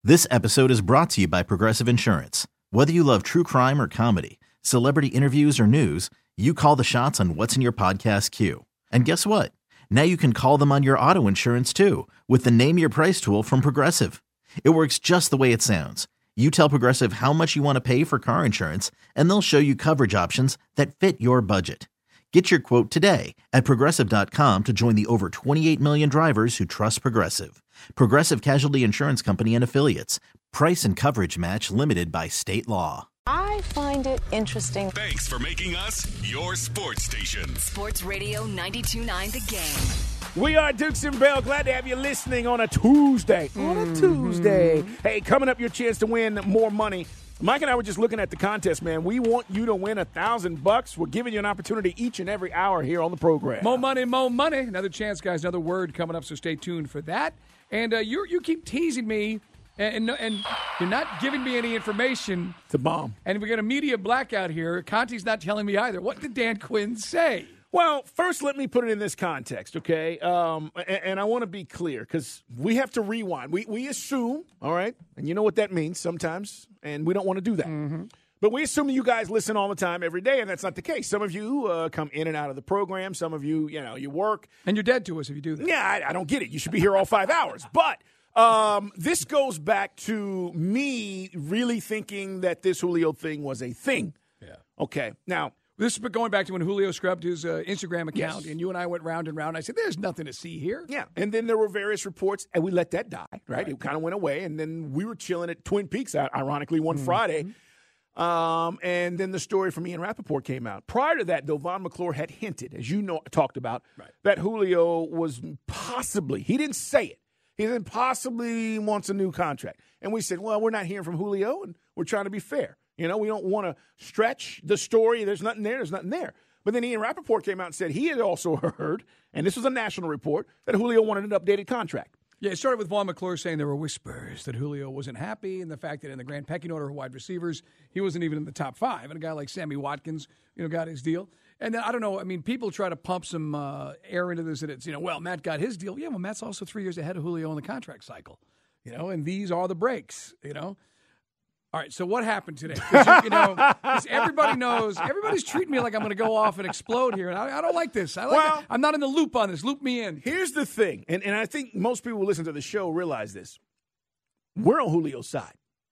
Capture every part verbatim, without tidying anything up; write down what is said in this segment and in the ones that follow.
This episode is brought to you by Progressive Insurance. Whether you love true crime or comedy, celebrity interviews or news, you call the shots on what's in your podcast queue. And guess what? Now you can call them on your auto insurance too with the Name Your Price tool from Progressive. It works just the way it sounds. You tell Progressive how much you want to pay for car insurance, and they'll show you coverage options that fit your budget. Get your quote today at Progressive dot com to join the over twenty-eight million drivers who trust Progressive. Progressive Casualty Insurance Company and Affiliates. Price and coverage match limited by state law. I find it interesting. Thanks for making us your sports station. Sports Radio ninety-two point nine The Game. We are Dukes and Bell. Glad to have you listening on a Tuesday. Mm-hmm. On a Tuesday. Hey, coming up, your chance to win more money. Mike and I were just looking at the contest, man. We want you to win a thousand bucks. We're giving you an opportunity each and every hour here on the program. More money, more money. Another chance, guys. Another word coming up, so stay tuned for that. And uh, you you keep teasing me, and, and and you're not giving me any information. It's a bomb. And we got a media blackout here. Conti's not telling me either. What did Dan Quinn say? Well, first, let me put it in this context, okay? Um, and, and I want to be clear because we have to rewind. We we assume, all right, and you know what that means sometimes, and we don't want to do that. Mm-hmm. But we assume you guys listen all the time, every day, and that's not the case. Some of you uh, come in and out of the program. Some of you, you know, you work. And you're dead to us if you do that. Yeah, I, I don't get it. You should be here all five hours. But um, this goes back to me really thinking that this Julio thing was a thing. Yeah. Okay, now. This is going back to when Julio scrubbed his uh, Instagram account, Yes. and you and I went round and round. I said, there's nothing to see here. Yeah, and then there were various reports, and we let that die, right? Right. It kind of went away, and then we were chilling at Twin Peaks, ironically, one Mm-hmm. Friday. Um, and then the story from Ian Rappaport came out. Prior to that, though, Von McClure had hinted, as you know, talked about, Right. that Julio was possibly, he didn't say it, he said possibly wants a new contract. And we said, well, we're not hearing from Julio, and we're trying to be fair. You know, we don't want to stretch the story. There's nothing there. There's nothing there. But then Ian Rappaport came out and said he had also heard, and this was a national report, that Julio wanted an updated contract. Yeah, it started with Von McClure saying there were whispers that Julio wasn't happy, and the fact that in the grand pecking order of wide receivers, he wasn't even in the top five. And a guy like Sammy Watkins, you know, got his deal. And then, I don't know, I mean, people try to pump some uh, air into this, that it's, you know, well, Matt got his deal. Yeah, well, Matt's also three years ahead of Julio in the contract cycle, you know, and these are the breaks, you know. All right, so what happened today? 'Cause you, you know, 'cause everybody knows, everybody's treating me like I'm going to go off and explode here, and I, I don't like this. I like Well, it. I'm not in the loop on this. Loop me in. Here's the thing, and, and I think most people who listen to the show realize this. We're on Julio's side.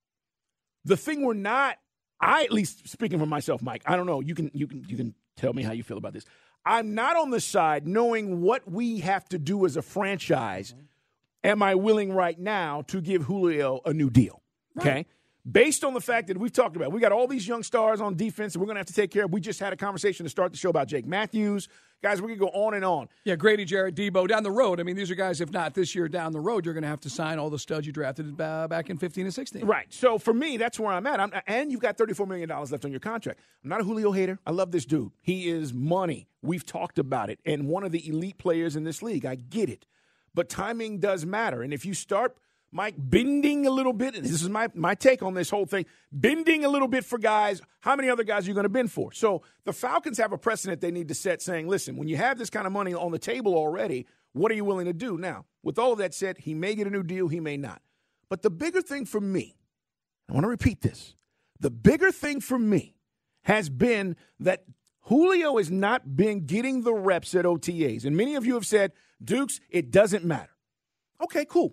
The thing we're not, I at least speaking for myself, Mike, I don't know, you can you can you can tell me how you feel about this. I'm not on the side knowing what we have to do as a franchise. Am I willing right now to give Julio a new deal? Okay. Right. Based on the fact that we've talked about, we got all these young stars on defense, and we're going to have to take care of. We just had a conversation to start the show about Jake Matthews. Guys, we can go on and on. Yeah, Grady, Jarrett, Debo, down the road. I mean, these are guys, if not this year, down the road, you're going to have to sign all the studs you drafted uh, back in fifteen and sixteen. Right. So for me, that's where I'm at. I'm, and you've got thirty-four million dollars left on your contract. I'm not a Julio hater. I love this dude. He is money. We've talked about it. And one of the elite players in this league. I get it. But timing does matter. And if you start, Mike, bending a little bit, this is my, my take on this whole thing, bending a little bit for guys, how many other guys are you going to bend for? So the Falcons have a precedent they need to set saying, listen, when you have this kind of money on the table already, what are you willing to do? Now, with all of that said, he may get a new deal, he may not. But the bigger thing for me, I want to repeat this, the bigger thing for me has been that Julio has not been getting the reps at O T As. And many of you have said, Dukes, it doesn't matter. Okay, cool.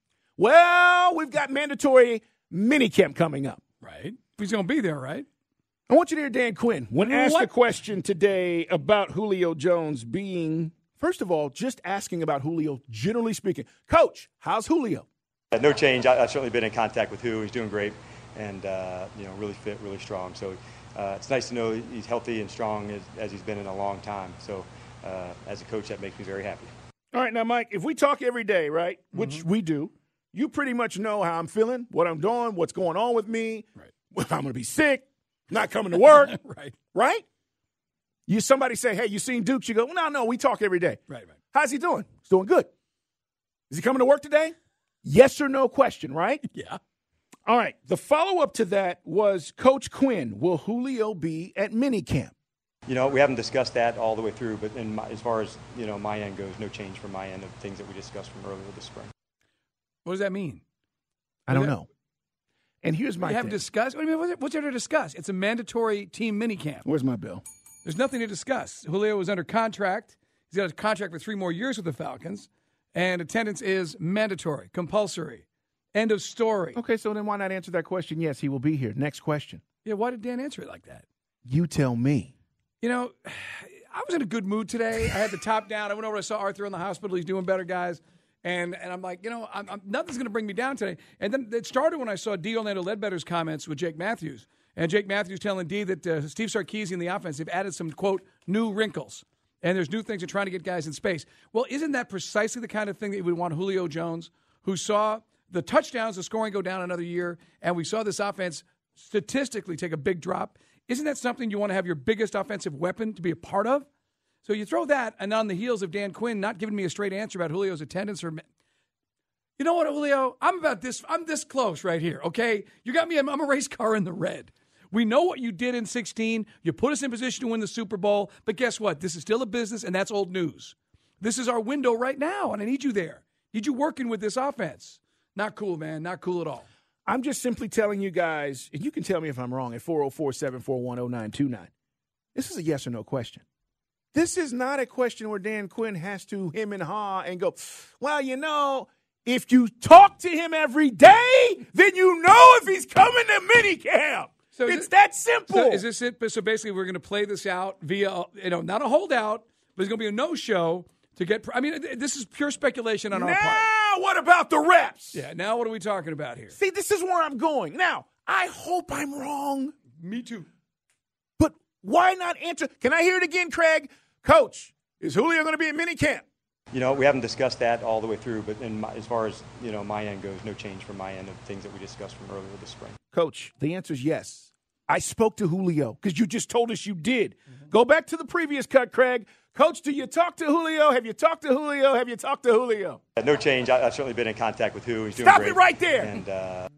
Well, we've got mandatory minicamp coming up. Right. He's going to be there, right? I want you to hear Dan Quinn when asked What? a question today about Julio Jones being, first of all, just asking about Julio, generally speaking. Coach, how's Julio? Uh, No change. I, I've certainly been in contact with Hu. He's doing great and, uh, you know, really fit, really strong. So uh, it's nice to know he's healthy and strong as, as he's been in a long time. So uh, as a coach, that makes me very happy. All right, now, Mike, if we talk every day, right, which Mm-hmm. we do, you pretty much know how I'm feeling, what I'm doing, what's going on with me, Right. if I'm going to be sick, not coming to work, Right. right? You somebody say, hey, you seen Dukes? You go, no, no, we talk every day. Right, right. How's he doing? He's doing good. Is he coming to work today? Yes or no question, right? Yeah. All right. The follow-up to that was, Coach Quinn, will Julio be at minicamp? You know, we haven't discussed that all the way through, but in my, as far as, you know, my end goes, no change from my end of things that we discussed from earlier this spring. What does that mean? I don't That- know. And here's my You have thing. discussed. What do you mean? What's there- What's there to discuss? It's a mandatory team minicamp. Where's my bill? There's nothing to discuss. Julio is under contract. He's got a contract for three more years with the Falcons, and attendance is mandatory, compulsory. End of story. Okay, so then why not answer that question? Yes, he will be here. Next question. Yeah, why did Dan answer it like that? You tell me. You know, I was in a good mood today. I had the top down. I went over, I saw Arthur in the hospital. He's doing better, guys. And and I'm like, you know, I'm, I'm, nothing's going to bring me down today. And then it started when I saw D. Orlando Ledbetter's comments with Jake Matthews. And Jake Matthews telling D that uh, Steve Sarkisian and the offense have added some, quote, new wrinkles. And there's new things they're trying to get guys in space. Well, isn't that precisely the kind of thing that we want Julio Jones, who saw the touchdowns, the scoring go down another year, and we saw this offense statistically take a big drop? Isn't that something you want to have your biggest offensive weapon to be a part of? So you throw that, and on the heels of Dan Quinn not giving me a straight answer about Julio's attendance, or you know what, Julio, I'm about this. I'm this close right here. Okay, you got me. I'm, I'm a race car in the red. We know what you did in sixteen. You put us in position to win the Super Bowl, but guess what? This is still a business, and that's old news. This is our window right now, and I need you there. Need you working with this offense. Not cool, man. Not cool at all. I'm just simply telling you guys, and you can tell me if I'm wrong at four oh four, seven four one, oh nine two nine. This is a yes or no question. This is not a question where Dan Quinn has to hem and haw and go, well, you know, if you talk to him every day, then you know if he's coming to minicamp. So it's it, that simple. So is this it? So basically, we're going to play this out via, you know, not a holdout, but it's going to be a no-show to get. I mean, this is pure speculation on now, our part. Now, what about the reps? Yeah. Now, what are we talking about here? See, this is where I'm going. Now, I hope I'm wrong. Me too. But why not answer? Can I hear it again, Craig? Coach, is Julio going to be at minicamp? You know, we haven't discussed that all the way through, but in my, as far as, you know, my end goes, no change from my end of things that we discussed from earlier this spring. Coach, the answer is yes. I spoke to Julio because you just told us you did. Mm-hmm. Go back to the previous cut, Craig. Coach, do you talk to Julio? Have you talked to Julio? Have you talked to Julio? Uh, no change. I, I've certainly been in contact with Julio. He's doing Stop great. it right there. And uh,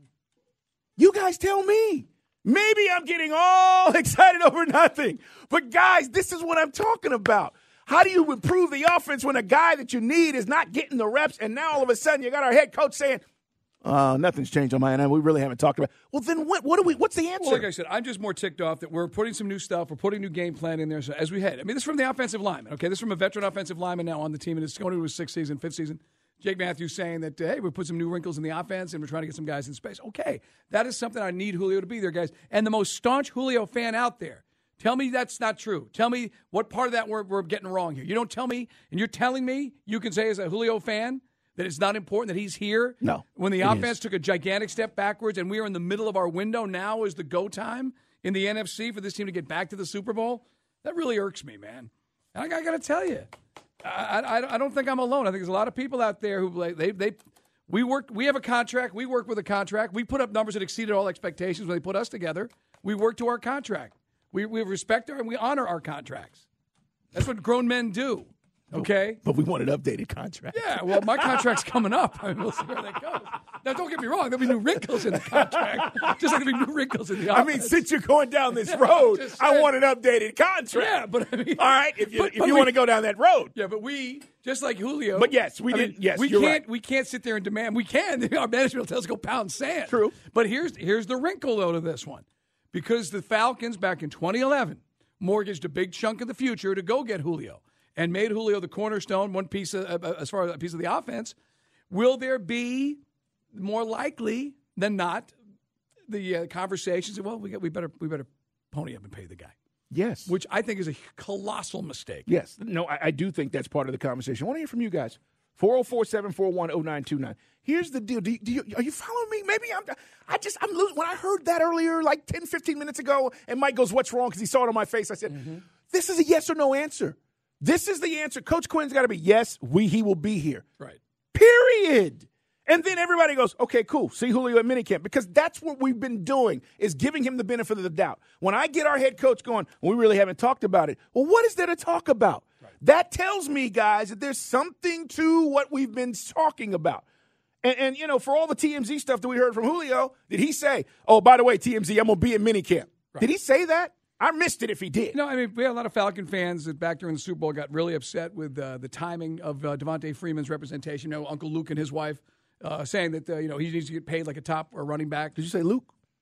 you guys tell me. Maybe I'm getting all excited over nothing. But, guys, this is what I'm talking about. How do you improve the offense when a guy that you need is not getting the reps, and now all of a sudden you got our head coach saying, uh, nothing's changed on my end. We really haven't talked about it. Well, then what, what do we, what's the answer? Well, like I said, I'm just more ticked off that we're putting some new stuff. We're putting new game plan in there so as we head. I mean, this is from the offensive lineman, okay? This is from a veteran offensive lineman now on the team, and it's going into his sixth season, fifth season. Jake Matthews saying that, uh, hey, we put some new wrinkles in the offense and we're trying to get some guys in space. Okay, that is something I need Julio to be there, guys. And the most staunch Julio fan out there, tell me that's not true. Tell me what part of that we're, we're getting wrong here. You don't tell me, and you're telling me you can say as a Julio fan that it's not important that he's here? No. When the it offense is. took a gigantic step backwards and we are in the middle of our window, now is the go time in the N F C for this team to get back to the Super Bowl? That really irks me, man. And I, I got to tell you. I, I, I don't think I'm alone. I think there's a lot of people out there who they they we work. We have a contract. We work with a contract. We put up numbers that exceeded all expectations when they put us together. We work to our contract. We we respect our and we honor our contracts. That's what grown men do. Okay, but we want an updated contract. Yeah, well, my contract's coming up. I mean, we'll see where that goes. Now, don't get me wrong. There'll be new wrinkles in the contract, just like there'll be new wrinkles in the offense. I mean, since you're going down this road, I want an updated contract. Yeah, but I mean, all right, if you but, if but you we, want to go down that road. Yeah, but we just like Julio. But yes, we I did. Mean, yes, we you're can't. right. We can't sit there and demand. We can. Our management will tell us to go pound sand. True. But here's here's the wrinkle though to this one, because the Falcons back in twenty eleven mortgaged a big chunk of the future to go get Julio. And made Julio the cornerstone, one piece of, uh, as far as a piece of the offense. Will there be more likely than not the uh, conversations? Well, we got, we better we better pony up and pay the guy. Yes, which I think is a colossal mistake. Yes, no, I, I do think that's part of the conversation. I want to hear from you guys. four oh four, seven four one, oh nine two nine. Here's the deal. Do you, do you, are you following me? Maybe I'm. I just I'm losing. When I heard that earlier, like ten, fifteen minutes ago, and Mike goes, "What's wrong?" Because he saw it on my face. I said, mm-hmm. "This is a yes or no answer." This is the answer. Coach Quinn's got to be, yes, we he will be here. Right. Period. And then everybody goes, okay, cool. See Julio at minicamp. Because that's what we've been doing, is giving him the benefit of the doubt. When I get our head coach going, we really haven't talked about it. Well, what is there to talk about? Right. That tells me, guys, that there's something to what we've been talking about. And, and, you know, for all the T M Z stuff that we heard from Julio, did he say, oh, by the way, T M Z, I'm going to be at minicamp? Right. Did he say that? I missed it if he did. No, I mean, we had a lot of Falcon fans that back during the Super Bowl got really upset with uh, the timing of uh, Devontae Freeman's representation. You know, Uncle Luke and his wife uh, saying that, uh, you know, he needs to get paid like a top or running back. Did you say Luke?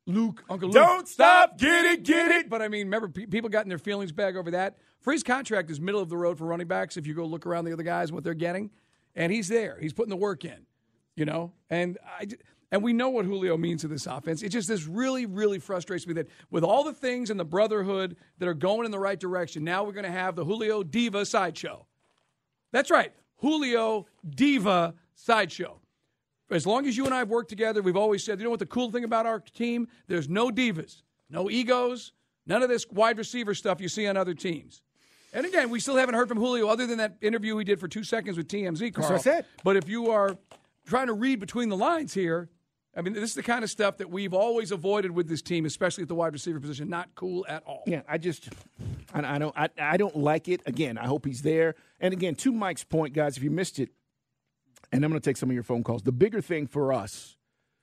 Luke, Uncle Luke. Don't stop, get it, get it. But, I mean, remember, pe- people got in their feelings back over that. Free's contract is middle of the road for running backs if you go look around the other guys, what they're getting. And he's there. He's putting the work in, you know. And I, and we know what Julio means to this offense. It just this really, really frustrates me that with all the things in the brotherhood that are going in the right direction, now we're going to have the Julio Diva sideshow. That's right, Julio Diva sideshow. As long as you and I have worked together, we've always said, you know what the cool thing about our team? There's no divas, no egos, none of this wide receiver stuff you see on other teams. And again, we still haven't heard from Julio other than that interview he did for two seconds with T M Z, Carl. That's what I said. But if you are trying to read between the lines here, I mean, this is the kind of stuff that we've always avoided with this team, especially at the wide receiver position. Not cool at all. Yeah, I just, I, I don't, I, I don't like it. Again, I hope he's there. And again, to Mike's point, guys, if you missed it, and I'm going to take some of your phone calls. The bigger thing for us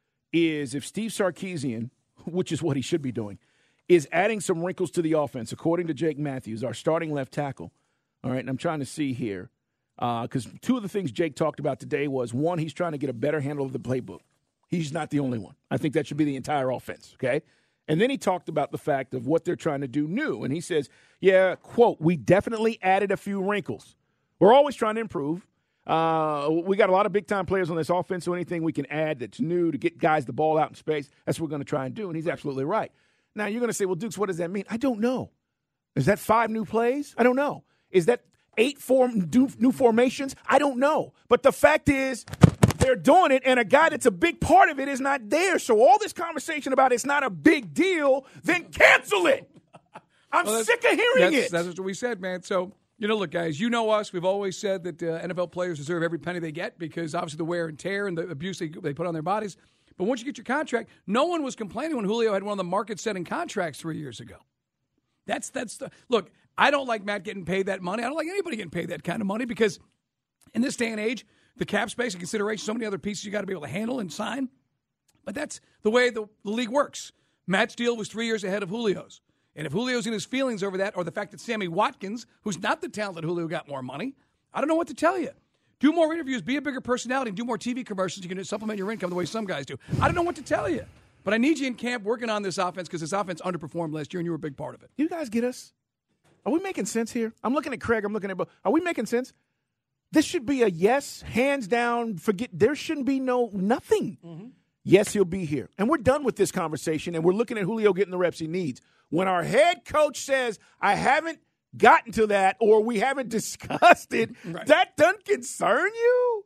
is if Steve Sarkisian, which is what he should be doing, is adding some wrinkles to the offense, according to Jake Matthews, our starting left tackle. All right, and I'm trying to see here, because uh, two of the things Jake talked about today was, one, he's trying to get a better handle of the playbook. He's not the only one. I think that should be the entire offense, okay? And then he talked about the fact of what they're trying to do new. And he says, yeah, quote, we definitely added a few wrinkles. We're always trying to improve. Uh, we got a lot of big-time players on this offense, so anything we can add that's new to get guys the ball out in space, that's what we're going to try and do. And he's absolutely right. Now, you're going to say, well, Dukes, what does that mean? I don't know. Is that five new plays? I don't know. Is that eight form, new formations? I don't know. But the fact is, they're doing it, and a guy that's a big part of it is not there. So all this conversation about it's not a big deal, then cancel it. I'm well, sick of hearing that's, it. That's what we said, man. So, you know, look, guys, you know us. We've always said that uh, N F L players deserve every penny they get because obviously the wear and tear and the abuse they, they put on their bodies. But once you get your contract, no one was complaining when Julio had one of the market-setting contracts three years ago. That's that's the look. I don't like Matt getting paid that money. I don't like anybody getting paid that kind of money because in this day and age, the cap space and consideration, so many other pieces you got to be able to handle and sign. But that's the way the, the league works. Matt's deal was three years ahead of Julio's. And if Julio's in his feelings over that, or the fact that Sammy Watkins, who's not the talent that Julio, got more money, I don't know what to tell you. Do more interviews, be a bigger personality, and do more T V commercials. You can supplement your income the way some guys do. I don't know what to tell you. But I need you in camp working on this offense because this offense underperformed last year, and you were a big part of it. You guys get us? Are we making sense here? I'm looking at Craig. I'm looking at – are we making sense? This should be a yes, hands down, forget – there shouldn't be no nothing. Mm-hmm. Yes, he'll be here. And we're done with this conversation, and we're looking at Julio getting the reps he needs. When our head coach says, I haven't gotten to that or we haven't discussed it, right. That doesn't concern you?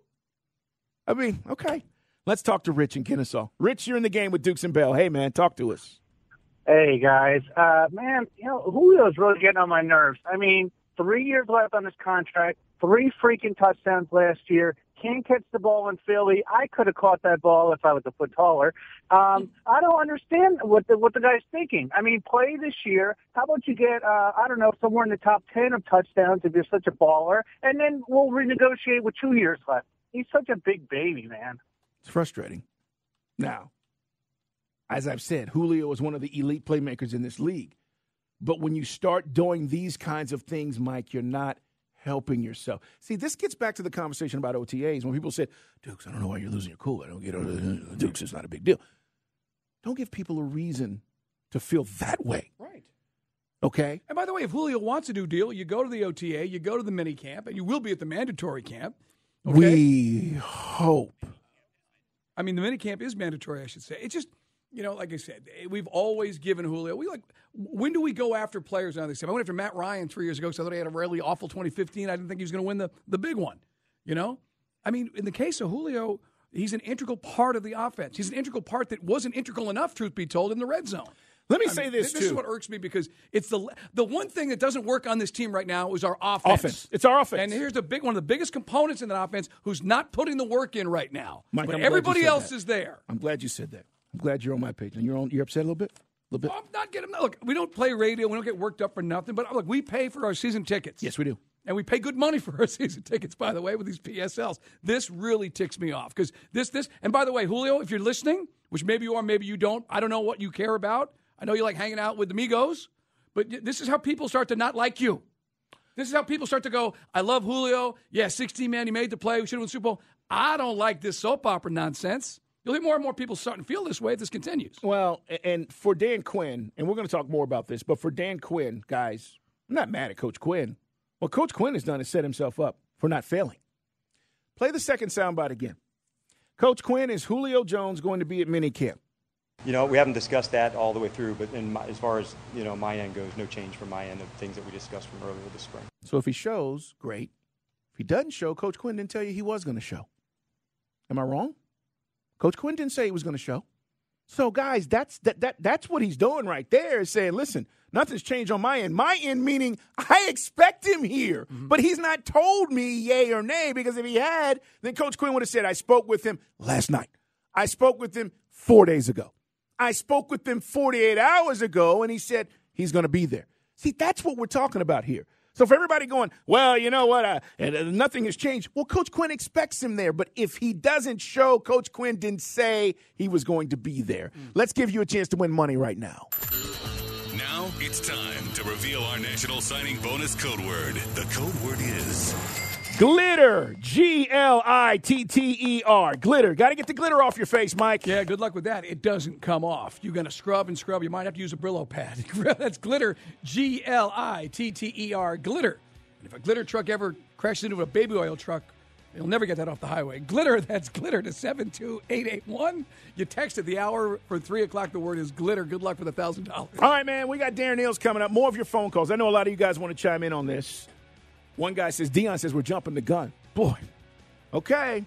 I mean, okay. Let's talk to Rich in Kennesaw. Rich, you're in the game with Dukes and Bell. Hey, man, talk to us. Hey, guys. Uh, man, you know, Julio's really getting on my nerves. I mean, three years left on his contract, three freaking touchdowns last year. Can't catch the ball in Philly. I could have caught that ball if I was a foot taller. Um, I don't understand what the what the guy's thinking. I mean, play this year. How about you get, uh, I don't know, somewhere in the top ten of touchdowns if you're such a baller, and then we'll renegotiate with two years left. He's such a big baby, man. It's frustrating. Now, as I've said, Julio is one of the elite playmakers in this league. But when you start doing these kinds of things, Mike, you're not helping yourself. See, this gets back to the conversation about O T As when people said, Dukes, I don't know why you're losing your cool. I don't get it. Dukes, it's not a big deal. Don't give people a reason to feel that way. Right. Okay? And by the way, if Julio wants a new deal, you go to the O T A, you go to the mini camp, and you will be at the mandatory camp. Okay? We hope. I mean, the mini camp is mandatory, I should say. It's just, you know, like I said, we've always given Julio. We like. When do we go after players on this team? I went after Matt Ryan three years ago because I thought he had a really awful twenty fifteen. I didn't think he was going to win the, the big one. You know? I mean, in the case of Julio, he's an integral part of the offense. He's an integral part that wasn't integral enough, truth be told, in the red zone. Let me I say mean, this, this too. This is what irks me because it's the the one thing that doesn't work on this team right now is our offense. Offense. It's our offense. And here's the big one of the biggest components in that offense who's not putting the work in right now. Mike, but I'm everybody else that. is there. I'm glad you said that. I'm glad you're on my page. And you're on. You're upset a little bit? A little bit? I'm not getting – look, we don't play radio. We don't get worked up for nothing. But, look, we pay for our season tickets. Yes, we do. And we pay good money for our season tickets, by the way, with these P S Ls. This really ticks me off because this, this – and by the way, Julio, if you're listening, which maybe you are, maybe you don't, I don't know what you care about. I know you like hanging out with the Migos, but this is how people start to not like you. This is how people start to go, I love Julio. Yeah, sixteen man, he made the play. We should have won the Super Bowl. I don't like this soap opera nonsense. You'll get more and more people starting to feel this way if this continues. Well, and for Dan Quinn, and we're going to talk more about this, but for Dan Quinn, guys, I'm not mad at Coach Quinn. What Coach Quinn has done is set himself up for not failing. Play the second soundbite again. Coach Quinn, is Julio Jones going to be at minicamp? You know, we haven't discussed that all the way through, but in my, as far as, you know, my end goes, no change from my end of things that we discussed from earlier this spring. So if he shows, great. If he doesn't show, Coach Quinn didn't tell you he was going to show. Am I wrong? Coach Quinn didn't say he was going to show. So, guys, that's that, that that's what he's doing right there, is saying, listen, nothing's changed on my end. My end meaning I expect him here, mm-hmm. but he's not told me yay or nay, because if he had, then Coach Quinn would have said, I spoke with him last night. I spoke with him four days ago. I spoke with him forty-eight hours ago, and he said he's going to be there. See, that's what we're talking about here. So for everybody going, well, you know what, uh, and, uh, nothing has changed. Well, Coach Quinn expects him there, but if he doesn't show, Coach Quinn didn't say he was going to be there. Mm. Let's give you a chance to win money right now. Now it's time to reveal our national signing bonus code word. The code word is glitter. G L I T T E R. Glitter. Got to get the glitter off your face, Mike. Yeah, good luck with that. It doesn't come off. You're going to scrub and scrub. You might have to use a Brillo pad. That's glitter. G L I T T E R. Glitter. And if a glitter truck ever crashes into a baby oil truck, you'll never get that off the highway. Glitter, that's glitter to seven two eight eight one. You texted the hour for three o'clock. The word is glitter. Good luck with one thousand dollars. All right, man. We got Darren Eales coming up. More of your phone calls. I know a lot of you guys want to chime in on this. One guy says, Dion says we're jumping the gun. Boy, okay.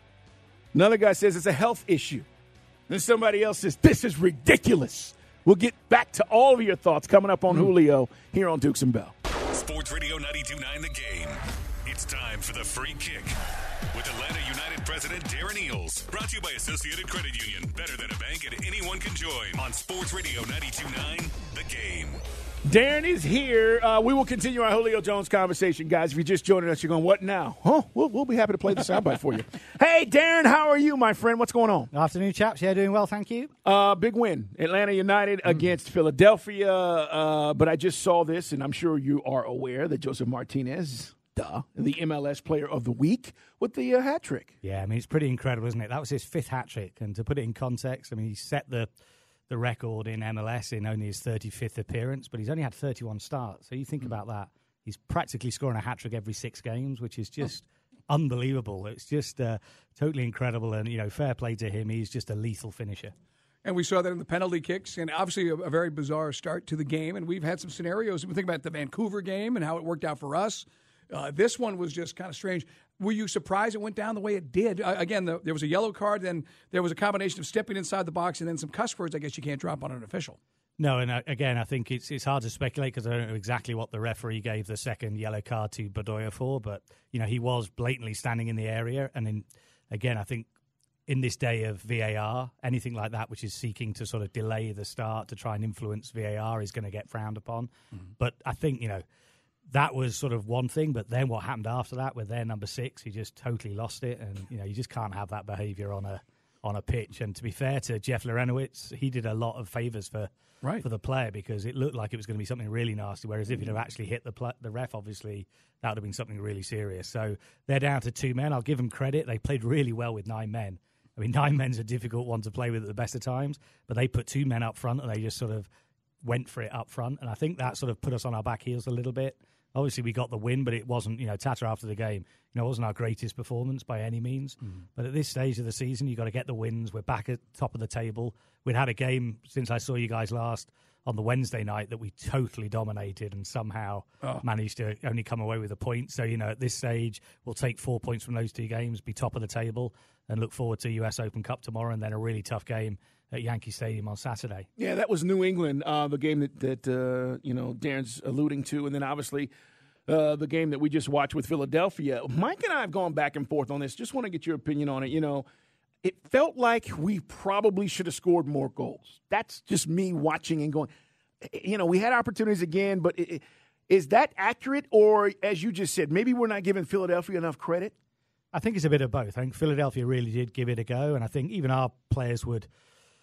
Another guy says it's a health issue. Then somebody else says, this is ridiculous. We'll get back to all of your thoughts coming up on mm. Julio here on Dukes and Bell. Sports Radio ninety-two point nine The Game. It's time for the free kick with Atlanta United President Darren Eales. Brought to you by Associated Credit Union. Better than a bank, and anyone can join on Sports Radio ninety-two point nine The Game. Darren is here. Uh, we will continue our Julio Jones conversation, guys. If you're just joining us, you're going, what now? Huh? We'll, we'll be happy to play the soundbite for you. Hey, Darren, how are you, my friend? What's going on? Afternoon, chaps. Yeah, doing well, thank you. Uh, big win. Atlanta United mm. against Philadelphia. Uh, but I just saw this, and I'm sure you are aware that Joseph Martinez, duh, the M L S Player of the Week with the uh, hat trick. Yeah, I mean, it's pretty incredible, isn't it? That was his fifth hat trick. And to put it in context, I mean, he set the the record in M L S in only his thirty-fifth appearance, but he's only had thirty-one starts. So you think mm. about that. He's practically scoring a hat-trick every six games, which is just oh. unbelievable. It's just uh, totally incredible, and, you know, fair play to him. He's just a lethal finisher. And we saw that in the penalty kicks, and obviously a, a very bizarre start to the game, and we've had some scenarios. We think about the Vancouver game and how it worked out for us. Uh, this one was just kind of strange. Were you surprised it went down the way it did? Uh, again, the, there was a yellow card, then there was a combination of stepping inside the box and then some cuss words I guess you can't drop on an official. No, and uh, again, I think it's it's hard to speculate because I don't know exactly what the referee gave the second yellow card to Bedoya for, but, you know, he was blatantly standing in the area. And in, again, I think in this day of V A R, anything like that which is seeking to sort of delay the start to try and influence V A R is going to get frowned upon. Mm-hmm. But I think, you know, that was sort of one thing, but then what happened after that with their number six, he just totally lost it, and, you know, you just can't have that behaviour on a on a pitch. And to be fair to Jeff Larentowicz, he did a lot of favours for right. for the player because it looked like it was going to be something really nasty, whereas if he'd have actually hit the pl- the ref, obviously, that would have been something really serious. So they're down to two men. I'll give them credit. They played really well with nine men. I mean, nine men's a difficult one to play with at the best of times, but they put two men up front, and they just sort of went for it up front, and I think that sort of put us on our back heels a little bit. Obviously, we got the win, but it wasn't, you know, Tata after the game, you know, it wasn't our greatest performance by any means. Mm. But at this stage of the season, you've got to get the wins. We're back at top of the table. We'd had a game since I saw you guys last on the Wednesday night that we totally dominated and somehow oh. managed to only come away with a point. So, you know, at this stage, we'll take four points from those two games, be top of the table, and look forward to U S Open Cup tomorrow and then a really tough game at Yankee Stadium on Saturday. Yeah, that was New England, uh, the game that, that uh, you know, Darren's alluding to. And then, obviously, uh, the game that we just watched with Philadelphia. Mike and I have gone back and forth on this. Just want to get your opinion on it. You know, it felt like we probably should have scored more goals. That's just me watching and going, you know, we had opportunities again, but it, is that accurate? Or, as you just said, maybe we're not giving Philadelphia enough credit? I think it's a bit of both. I think Philadelphia really did give it a go, and I think even our players would –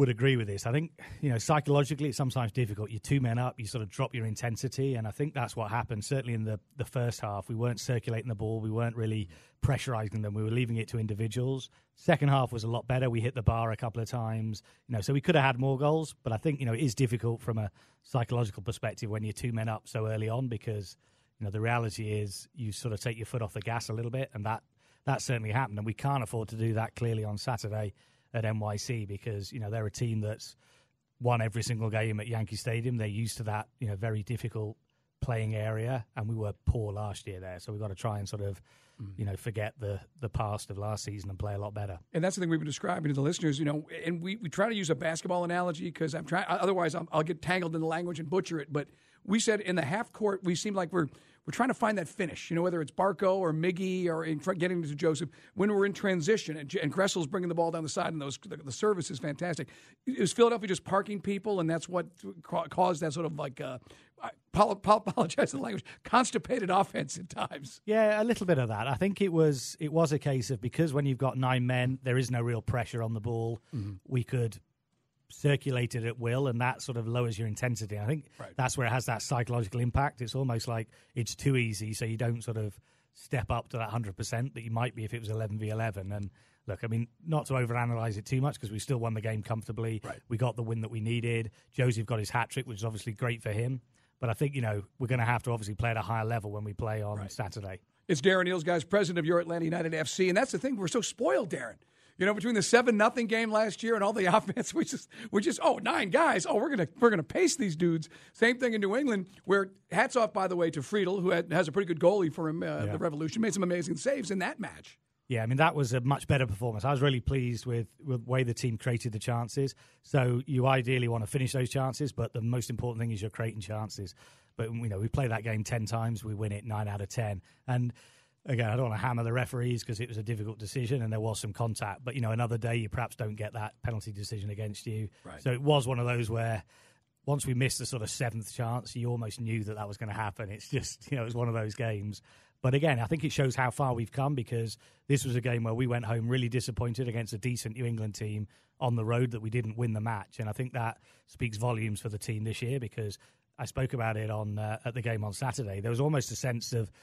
would agree with this. I think, you know, psychologically it's sometimes difficult. You're two men up, you sort of drop your intensity, and I think that's what happened. Certainly in the, the first half, we weren't circulating the ball, we weren't really pressurising them, we were leaving it to individuals. Second half was a lot better. We hit the bar a couple of times, you know, so we could have had more goals, but I think, you know, it is difficult from a psychological perspective when you're two men up so early on, because, you know, the reality is you sort of take your foot off the gas a little bit, and that, that certainly happened, and we can't afford to do that clearly on Saturday at N Y C, because, you know, they're a team that's won every single game at Yankee Stadium. They're used to that, you know, very difficult playing area, and we were poor last year there. So we've got to try and sort of, mm. you know, forget the the past of last season and play a lot better. And that's the thing we've been describing to the listeners, you know, and we, we try to use a basketball analogy because I'm trying, otherwise I'm, I'll get tangled in the language and butcher it. But we said in the half court, we seem like we're We're trying to find that finish, you know, whether it's Barco or Miggy or in front, getting to Joseph. When we're in transition and, and Kressel's bringing the ball down the side, and those the, the service is fantastic. Is Philadelphia just parking people, and that's what caused that sort of like, uh, I apologize for the language, constipated offense at times? Yeah, a little bit of that. I think it was it was a case of, because when you've got nine men, there is no real pressure on the ball. Mm-hmm. We could circulate it at will, and that sort of lowers your intensity. I think right. that's where it has that psychological impact. It's almost like it's too easy, so you don't sort of step up to that one hundred percent that you might be if it was eleven v eleven. And look, I mean, not to overanalyze it too much, because we still won the game comfortably. Right. We got the win that we needed. Joseph got his hat-trick, which is obviously great for him. But I think, you know, we're going to have to obviously play at a higher level when we play on right. Saturday. It's Darren Eales, guys, president of your Atlanta United F C. And that's the thing. We're so spoiled, Darren. You know, between the seven nothing game last year and all the offense, we just we just oh nine guys. Oh, we're gonna we're gonna pace these dudes. Same thing in New England, where hats off, by the way, to Friedel, who had, has a pretty good goalie for him. Uh, yeah. The Revolution made some amazing saves in that match. Yeah, I mean, that was a much better performance. I was really pleased with, with the way the team created the chances. So you ideally want to finish those chances, but the most important thing is you're creating chances. But, you know, we play that game ten times, we win it nine out of ten. And again, I don't want to hammer the referees because it was a difficult decision and there was some contact. But, you know, another day you perhaps don't get that penalty decision against you. Right. So it was one of those where once we missed the sort of seventh chance, you almost knew that that was going to happen. It's just, you know, it was one of those games. But again, I think it shows how far we've come, because this was a game where we went home really disappointed against a decent New England team on the road that we didn't win the match. And I think that speaks volumes for the team this year, because I spoke about it on uh, at the game on Saturday. There was almost a sense of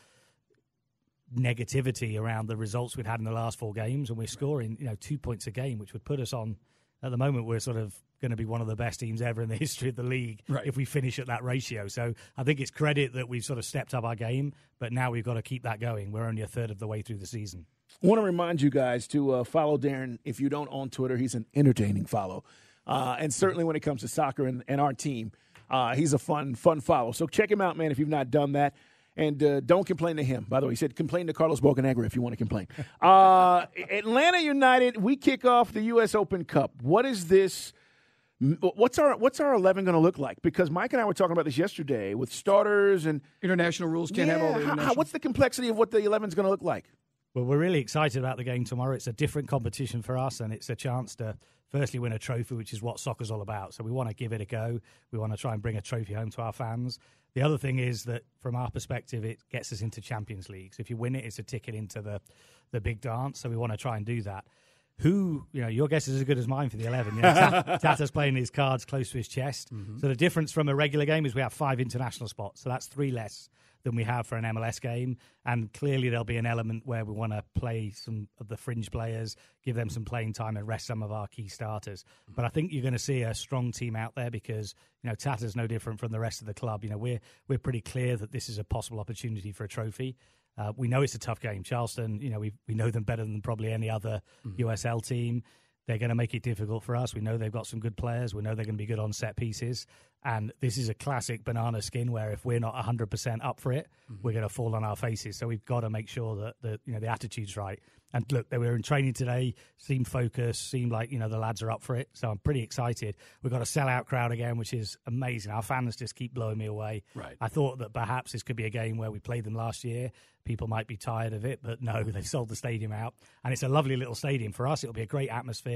negativity around the results we'd had in the last four games, and we're scoring, you know, two points a game, which would put us on. At the moment, we're sort of going to be one of the best teams ever in the history of the league right. if we finish at that ratio. So I think it's credit that we've sort of stepped up our game, but now we've got to keep that going. We're only a third of the way through the season. I want to remind you guys to uh, follow Darren. If you don't on Twitter, he's an entertaining follow. Uh, and certainly when it comes to soccer and, and our team, uh, he's a fun, fun follow. So check him out, man, if you've not done that. And uh, don't complain to him. By the way, he said complain to Carlos Bocanegra if you want to complain. Uh, Atlanta United, we kick off the U S Open Cup. What is this? What's our what's our eleven going to look like? Because Mike and I were talking about this yesterday with starters and international rules. Can't yeah, have all the international. How, what's the complexity of what the eleven is going to look like? Well, we're really excited about the game tomorrow. It's a different competition for us, and it's a chance to firstly win a trophy, which is what soccer's all about. So we want to give it a go. We want to try and bring a trophy home to our fans. The other thing is that, from our perspective, it gets us into Champions Leagues. If you win it, it's a ticket into the, the big dance, so we want to try and do that. Who, you know, your guess is as good as mine for the eleven. You know, Tata's playing his cards close to his chest. Mm-hmm. So the difference from a regular game is we have five international spots, so that's three less than we have for an M L S game. And clearly there'll be an element where we want to play some of the fringe players, give them some playing time and rest some of our key starters. But I think you're going to see a strong team out there because, you know, Tata's no different from the rest of the club. You know, we're we're pretty clear that this is a possible opportunity for a trophy. Uh, we know it's a tough game. Charleston, you know, we we know them better than probably any other mm-hmm. U S L team. They're going to make it difficult for us. We know they've got some good players. We know they're going to be good on set pieces. And this is a classic banana skin where if we're not one hundred percent up for it, mm-hmm. we're going to fall on our faces. So we've got to make sure that the, you know, the attitude's right. And look, they were in training today, seemed focused, seemed like, you know, the lads are up for it. So I'm pretty excited. We've got a sellout crowd again, which is amazing. Our fans just keep blowing me away. Right. I thought that perhaps this could be a game where we played them last year. People might be tired of it, but no, they've sold the stadium out. And it's a lovely little stadium. For us, it'll be a great atmosphere.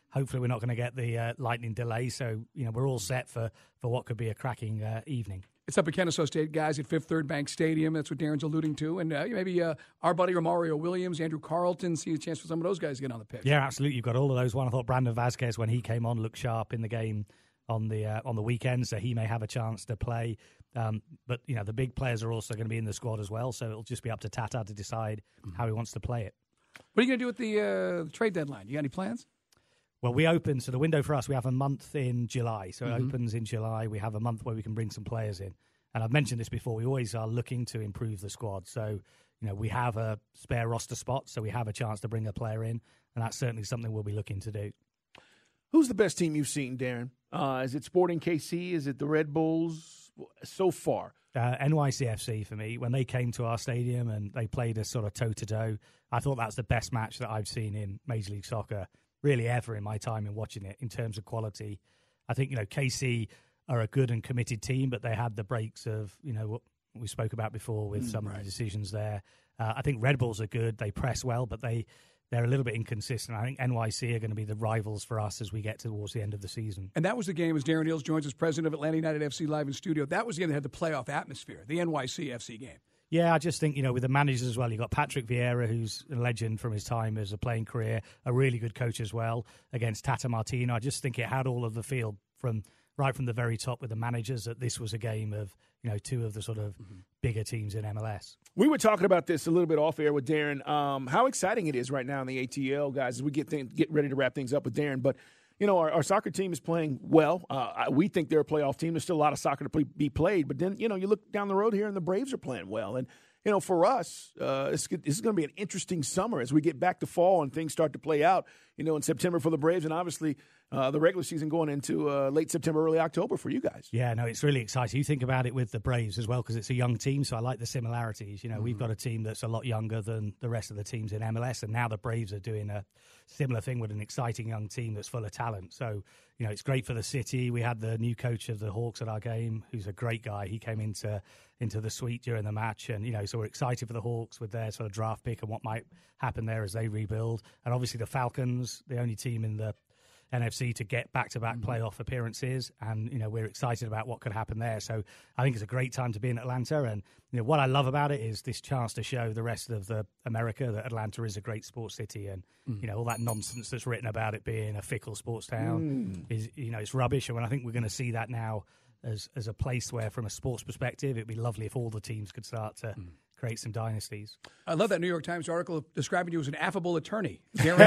hopefully we're not going to get the uh, lightning delay. So, you know, we're all set for, for what could be a cracking uh, evening. It's up at Kennesaw State, guys, at Fifth Third Bank Stadium. That's what Darren's alluding to. And uh, maybe uh, our buddy Romario Williams, Andrew Carlton, see a chance for some of those guys to get on the pitch. Yeah, absolutely. You've got all of those. One, I thought Brandon Vasquez, when he came on, looked sharp in the game on the uh, on the weekend, so he may have a chance to play. Um, but, you know, the big players are also going to be in the squad as well, so it'll just be up to Tata to decide mm-hmm. how he wants to play it. What are you going to do with the uh, trade deadline? You got any plans? Well, we open, so the window for us, we have a month in July. So Mm-hmm. it opens in July. We have a month where we can bring some players in. And I've mentioned this before, we always are looking to improve the squad. So, you know, we have a spare roster spot, so we have a chance to bring a player in. And that's certainly something we'll be looking to do. Who's the best team you've seen, Darren? Uh, is it Sporting K C? Is it the Red Bulls so far? Uh, N Y C F C for me. When they came to our stadium and they played us sort of toe-to-toe, I thought that's the best match that I've seen in Major League Soccer, really ever in my time in watching it, in terms of quality. I think, you know, K C are a good and committed team, but they had the breaks of, you know, what we spoke about before with some right. of the decisions there. Uh, I think Red Bulls are good. They press well, but they... They're a little bit inconsistent. I think N Y C are going to be the rivals for us as we get towards the end of the season. And that was the game, as Darren Eales joins us, president of Atlanta United F C live in studio. That was the game that had the playoff atmosphere, the N Y C F C game. Yeah, I just think, you know, with the managers as well, you've got Patrick Vieira, who's a legend from his time as a playing career, a really good coach as well, against Tata Martino. I just think it had all of the field from right from the very top with the managers that this was a game of, you know, two of the sort of mm-hmm. bigger teams in M L S. We were talking about this a little bit off air with Darren. Um, how exciting it is right now in the A T L, guys, as we get things, get ready to wrap things up with Darren. But, you know, our, our soccer team is playing well. Uh, we think they're a playoff team. There's still a lot of soccer to play, be played. But then, you know, you look down the road here and the Braves are playing well. And, you know, for us, uh, this is going to be an interesting summer as we get back to fall and things start to play out, you know, in September for the Braves and obviously uh, the regular season going into uh, late September, early October for you guys. Yeah, no, it's really exciting. You think about it with the Braves as well because it's a young team, so I like the similarities. You know, mm-hmm. we've got a team that's a lot younger than the rest of the teams in M L S, and now the Braves are doing a similar thing with an exciting young team that's full of talent. So, you know, it's great for the city. We had the new coach of the Hawks at our game, who's a great guy. He came into into the suite during the match, and, you know, so we're excited for the Hawks with their sort of draft pick and what might happen there as they rebuild. And obviously the Falcons, the only team in the N F C to get back-to-back mm-hmm. playoff appearances, and, you know, we're excited about what could happen there. So I think it's a great time to be in Atlanta, and, you know, what I love about it is this chance to show the rest of the America that Atlanta is a great sports city, and mm. you know, all that nonsense that's written about it being a fickle sports town mm. is, you know, it's rubbish. And I think we're going to see that now as as a place where, from a sports perspective, it'd be lovely if all the teams could start to mm. create some dynasties. I love that New York Times article describing you as an affable attorney. And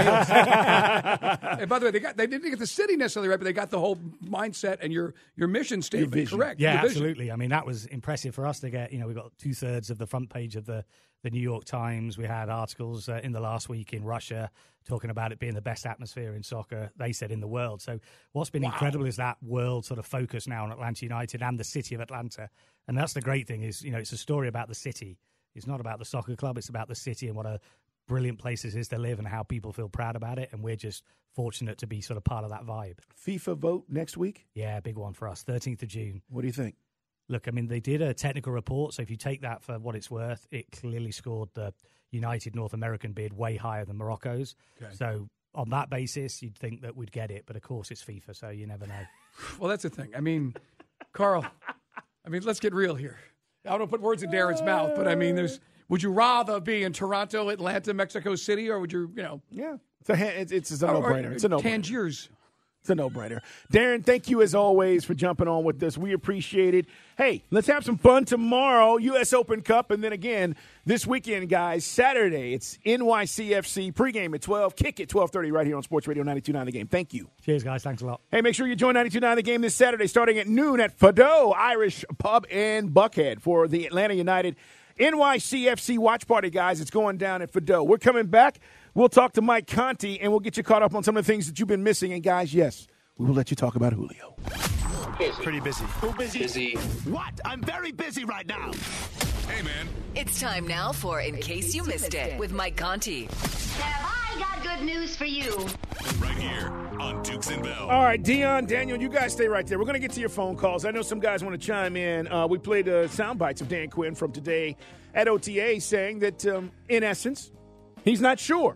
by the way, they got they didn't get the city necessarily right, but they got the whole mindset and your your mission statement your correct. Yeah, absolutely. I mean, that was impressive for us to get. You know, we got two thirds of the front page of the the New York Times. We had articles uh, in the last week in Russia talking about it being the best atmosphere in soccer, they said, in the world. So what's been wow. incredible is that world sort of focus now on Atlanta United and the city of Atlanta. And that's the great thing is, you know, it's a story about the city. It's not about the soccer club. It's about the city and what a brilliant place it is to live and how people feel proud about it. And we're just fortunate to be sort of part of that vibe. FIFA vote next week? Yeah, big one for us, thirteenth of June. What do you think? Look, I mean, they did a technical report, so if you take that for what it's worth, it clearly scored the United North American bid way higher than Morocco's. Okay. So on that basis, you'd think that we'd get it, but of course it's FIFA, so you never know. Well, that's the thing. I mean, Carl, I mean, let's get real here. I don't put words in Darren's mouth, but I mean, there's. Would you rather be in Toronto, Atlanta, Mexico City, or would you, you know? Yeah, it's a it's, it's a no-brainer. It's a no-brainer. Tangiers. It's a no-brainer. Darren, thank you as always for jumping on with us. We appreciate it. Hey, let's have some fun tomorrow, U S Open Cup, and then again this weekend, guys, Saturday, it's N Y C F C pregame at twelve, kick at twelve thirty right here on Sports Radio ninety-two point nine The Game. Thank you. Cheers, guys. Thanks a lot. Hey, make sure you join ninety-two point nine The Game this Saturday starting at noon at Fado Irish Pub in Buckhead for the Atlanta United N Y C F C watch party, guys. It's going down at Fado. We're coming back. We'll talk to Mike Conti, and we'll get you caught up on some of the things that you've been missing. And, guys, yes, we will let you talk about Julio. Busy. Pretty busy. Too busy? Busy. What? I'm very busy right now. Hey, man. It's time now for In Case You Missed It with Mike Conti. Have I got good news for you? Right here on Dukes and Bell. All right, Dion, Daniel, you guys stay right there. We're going to get to your phone calls. I know some guys want to chime in. Uh, we played uh, sound bites of Dan Quinn from today at O T A saying that, um, in essence, he's not sure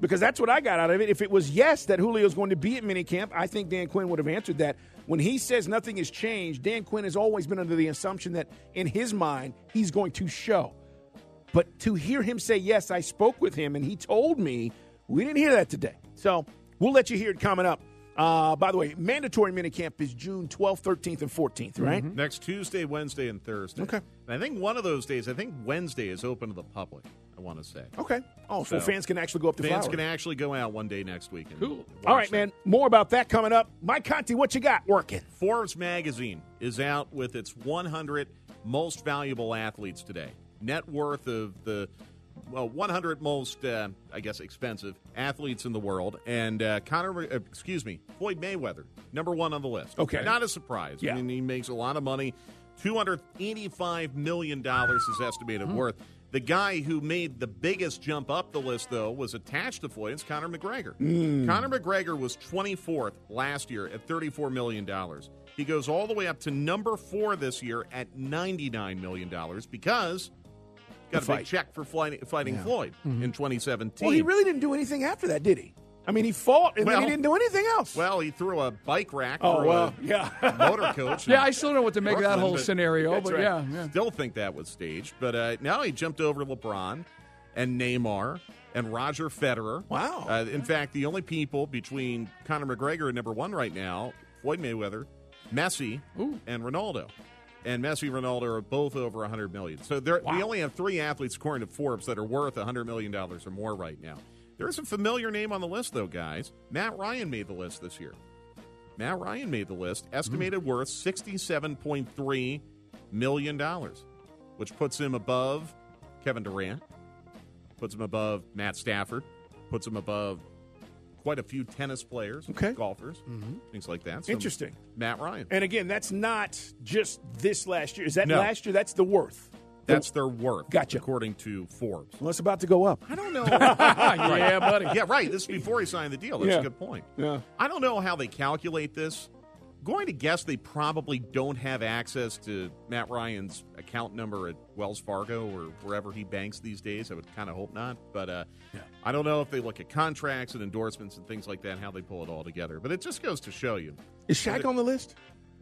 Because that's what I got out of it. If it was yes that Julio's going to be at minicamp, I think Dan Quinn would have answered that. When he says nothing has changed, Dan Quinn has always been under the assumption that in his mind he's going to show. But to hear him say, yes, I spoke with him and he told me, we didn't hear that today. So we'll let you hear it coming up. Uh, by the way, mandatory minicamp is June twelfth, thirteenth, and fourteenth, right? Mm-hmm. Next Tuesday, Wednesday, and Thursday. Okay. And I think one of those days, I think Wednesday is open to the public, I want to say. Okay. Oh, so, so fans can actually go up to Fans Flowers. can actually go out one day next week. And cool. All right, that. man. More about that coming up. Mike Conti, what you got working? Forbes magazine is out with its one hundred most valuable athletes today. Net worth of the well, one hundred most, uh, I guess, expensive athletes in the world. And uh, Conor, uh, excuse me, Floyd Mayweather, number one on the list. Okay. Not a surprise. Yeah. I mean, he makes a lot of money. two hundred eighty-five million dollars is estimated mm. worth. The guy who made the biggest jump up the list, though, was attached to Floyd. It's Conor McGregor. Mm. Conor McGregor was twenty-fourth last year at thirty-four million dollars. He goes all the way up to number four this year at ninety-nine million dollars because got a big check for fighting, fighting yeah. Floyd mm-hmm. in twenty seventeen. Well, he really didn't do anything after that, did he? I mean, he fought, and well, then he didn't do anything else. Well, he threw a bike rack oh, for well, a yeah. motor coach. Yeah, I still don't know what to make Brooklyn, of that whole but scenario, but right. yeah, yeah. Still think that was staged. But uh, now he jumped over LeBron and Neymar and Roger Federer. Wow. Uh, in fact, the only people between Conor McGregor and number one right now, Floyd Mayweather, Messi, Ooh. and Ronaldo. And Messi and Ronaldo are both over one hundred million dollars. So wow. we only have three athletes, according to Forbes, that are worth one hundred million dollars or more right now. There is a familiar name on the list, though, guys. Matt Ryan made the list this year. Matt Ryan made the list, estimated mm. worth sixty-seven point three million dollars, which puts him above Kevin Durant, puts him above Matt Stafford, puts him above quite a few tennis players, okay. golfers, mm-hmm. things like that. So Interesting. Matt Ryan. And again, that's not just this last year. Is that no. last year? That's the worth. That's their worth, gotcha. according to Forbes. Well, it's about to go up. I don't know. yeah, buddy. Yeah, right. This is before he signed the deal. That's yeah. a good point. Yeah. I don't know how they calculate this. Going to guess they probably don't have access to Matt Ryan's account number at Wells Fargo or wherever he banks these days. I would kind of hope not. But uh, yeah. I don't know if they look at contracts and endorsements and things like that, how they pull it all together. But it just goes to show you. Is Shaq it, on the list?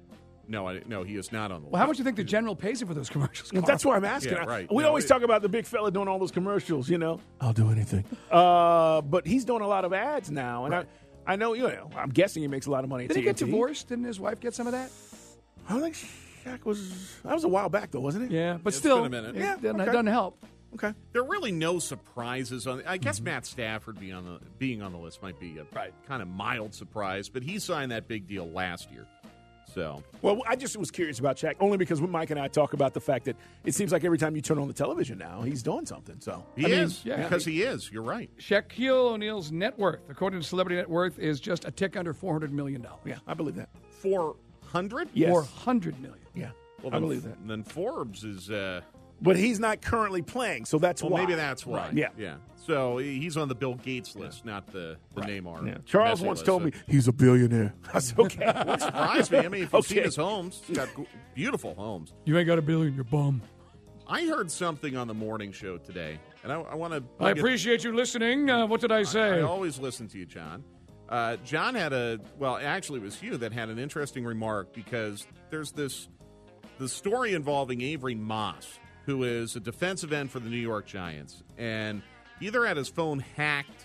No, I, no, he is not on the list. Well, how much do you think the general pays him for those commercials? Well, that's what I'm asking. Yeah, right. We no, always it, talk about the big fella doing all those commercials, you know. I'll do anything. Uh, but he's doing a lot of ads now. And right. I, I know, you know, I'm guessing he makes a lot of money at Did T N T. he get divorced? Didn't his wife get some of that? I don't think Shaq was, that was a while back, though, wasn't it? Yeah, but it's still, been a minute. It, yeah, doesn't, okay. it doesn't help. Okay. There are really no surprises on. I guess mm-hmm. Matt Stafford being on the being on the list might be a right. kind of mild surprise, but he signed that big deal last year. So, well, I just was curious about Shaq only because when Mike and I talk about the fact that it seems like every time you turn on the television now, he's doing something. So he I mean, is yeah. because he is. You're right. Shaquille O'Neal's net worth, according to Celebrity Net Worth, is just a tick under four hundred million dollars. Yeah, I believe that. Four hundred? Yes. Four hundred million. Yeah, well, I then, believe that. Then Forbes is. Uh, But he's not currently playing, so that's well, why. maybe that's why. Right. Yeah. Yeah. So he's on the Bill Gates list, yeah. not the, the right. Neymar. Yeah. Charles Messi once list, told so. me he's a billionaire. I said, okay. Won't surprise me. I mean, if you've okay. seen his homes, he's got beautiful homes. You ain't got a billion, you're bum. I heard something on the morning show today, and I, I want to. I appreciate you listening. Uh, what did I say? I, I always listen to you, John. Uh, John had a, well, actually, it was you that had an interesting remark because there's this the story involving Avery Moss, who is a defensive end for the New York Giants, and either had his phone hacked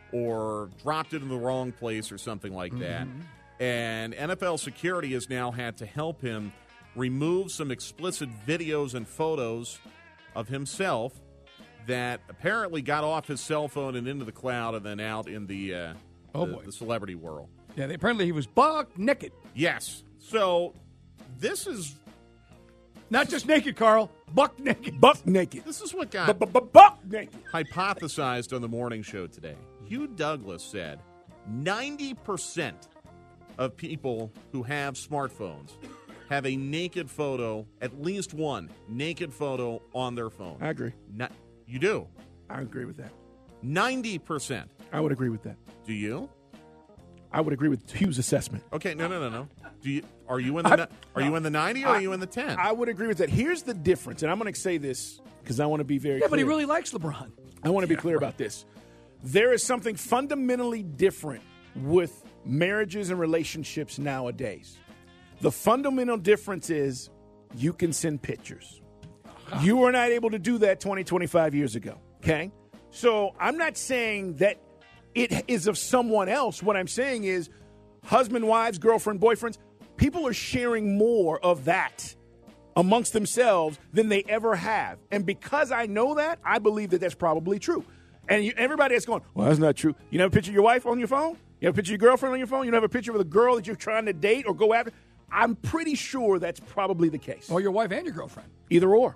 or dropped it in the wrong place or something like that. Mm-hmm. And N F L security has now had to help him remove some explicit videos and photos of himself that apparently got off his cell phone and into the cloud and then out in the, uh, oh the, boy. the celebrity world. Yeah, they, apparently he was buck naked. Yes. So this is... Not just naked, Carl. Buck naked. Buck naked. This is what got buck naked. hypothesized on the morning show today. Hugh Douglas said ninety percent of people who have smartphones have a naked photo, at least one naked photo on their phone. I agree. Not, you do? I agree with that. ninety percent. I would agree with that. Do you? I would agree with Hugh's assessment. Okay, no, no, no, no. Do you? Are you in the? I, are you in the ninety or I, are you in the ten? I would agree with that. Here's the difference, and I'm going to say this because I want to be very. Yeah, clear. but he really likes LeBron. I want to be yeah, clear right. about this. there is something fundamentally different with marriages and relationships nowadays. The fundamental difference is you can send pictures. You were not able to do that twenty, twenty-five years ago, okay? So I'm not saying that it is of someone else. What I'm saying is husband, wives, girlfriend, boyfriends, people are sharing more of that amongst themselves than they ever have. And because I know that, I believe that that's probably true. And you, everybody that's going, well, that's not true. You never picture your wife on your phone? You have a picture of your girlfriend on your phone? You don't have a picture of a girl that you're trying to date or go after? I'm pretty sure that's probably the case. Or your wife and your girlfriend. Either or.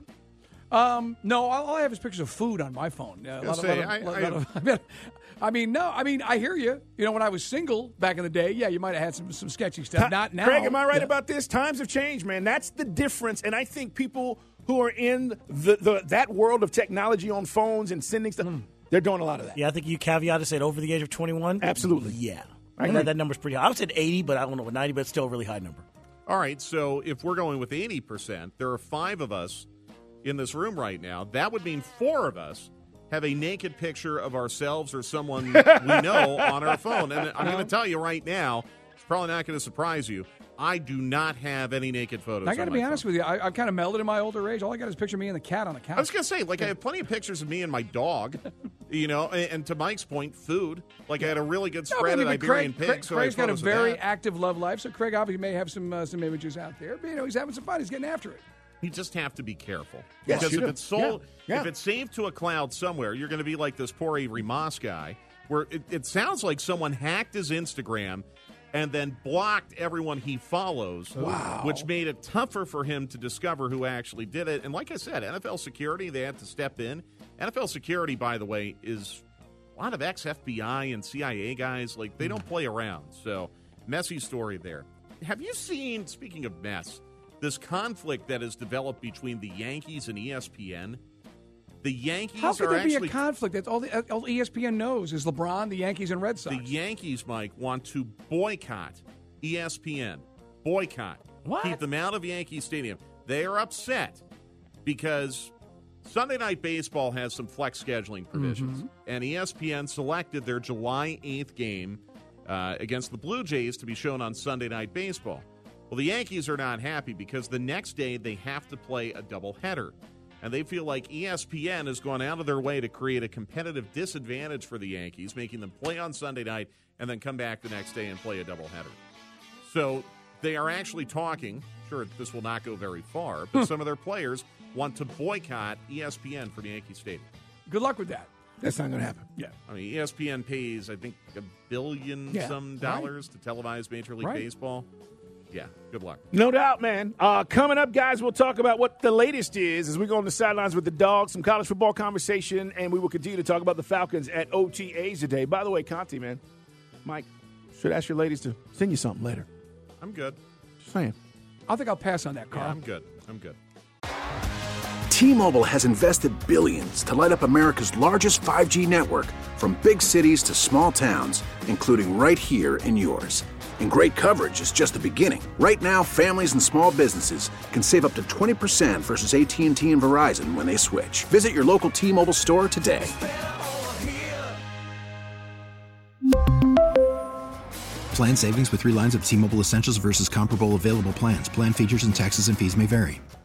Um, no, all all I have is pictures of food on my phone. Uh, a lot of- say, lot of- I- lot I- of- I mean, I mean, no, I mean, I hear you. You know, when I was single back in the day, yeah, you might have had some, some sketchy stuff. Not now. Craig, am I right Yeah. about this? Times have changed, man. That's the difference. And I think people who are in the, the that world of technology on phones and sending stuff, they're doing a lot of that. Yeah, I think you caveated said over the age of twenty-one. Absolutely. Yeah. I And agree. that, that number's pretty high. I would say eighty, but I don't know what ninety, but it's still a really high number. All right, so if we're going with eighty percent, there are five of us in this room right now. That would mean four of us have a naked picture of ourselves or someone we know on our phone. And I'm going to tell you right now, it's probably not going to surprise you, I do not have any naked photos. I got to on be my honest phone. with you. I, I've kind of melded in my older age. All I got is a picture of me and the cat on the couch. I was going to say, like, I have plenty of pictures of me and my dog, you know, and, and to Mike's point, food. Like, I had a really good No, spread but of Craig, Iberian Craig, pigs. so I Craig's have got a photos of very that. active love life, so Craig obviously may have some uh, some images out there. But, you know, he's having some fun. He's getting after it. You just have to be careful. Yes, because you if do. it's sold, Yeah, yeah. if it's saved to a cloud somewhere, you're going to be like this poor Avery Moss guy, where it, it sounds like someone hacked his Instagram and then blocked everyone he follows, Wow. which made it tougher for him to discover who actually did it. And like I said, N F L security, they had to step in. N F L security, by the way, is a lot of ex-F B I and C I A guys. Like, they don't play around. So, messy story there. Have you seen, speaking of mess, this conflict that has developed between the Yankees and E S P N? The Yankees How could are there actually be a conflict? That's all, the, all E S P N knows is LeBron, the Yankees, and Red Sox. the Yankees, Mike, want to boycott E S P N. Boycott. What? Keep them out of Yankee Stadium. They are upset because Sunday Night Baseball has some flex scheduling provisions, Mm-hmm. and E S P N selected their July eighth game uh, against the Blue Jays to be shown on Sunday Night Baseball. Well, the Yankees are not happy because the next day they have to play a doubleheader. And they feel like E S P N has gone out of their way to create a competitive disadvantage for the Yankees, making them play on Sunday night and then come back the next day and play a doubleheader. So they are actually talking. Sure, this will not go very far, but some of their players want to boycott E S P N from Yankee Stadium. Good luck with that. That's not going to happen. Yeah. I mean, E S P N pays, I think, a billion Yeah, some right. dollars to televise Major League Right. Baseball. Yeah, good luck. No doubt, man. Uh, coming up, guys, we'll talk about what the latest is as we go on the sidelines with the Dogs, some college football conversation, and we will continue to talk about the Falcons at O T As today. By the way, Conti, man, Mike, should ask your ladies to send you something later. I'm good. Just saying. I think I'll pass on that, Carl. Yeah, I'm good. I'm good. T-Mobile has invested billions to light up America's largest five G network, from big cities to small towns, including right here in yours. And great coverage is just the beginning. Right now, families and small businesses can save up to twenty percent versus A T and T and Verizon when they switch. Visit your local T-Mobile store today. Plan savings with three lines of T-Mobile Essentials versus comparable available plans. Plan features and taxes and fees may vary.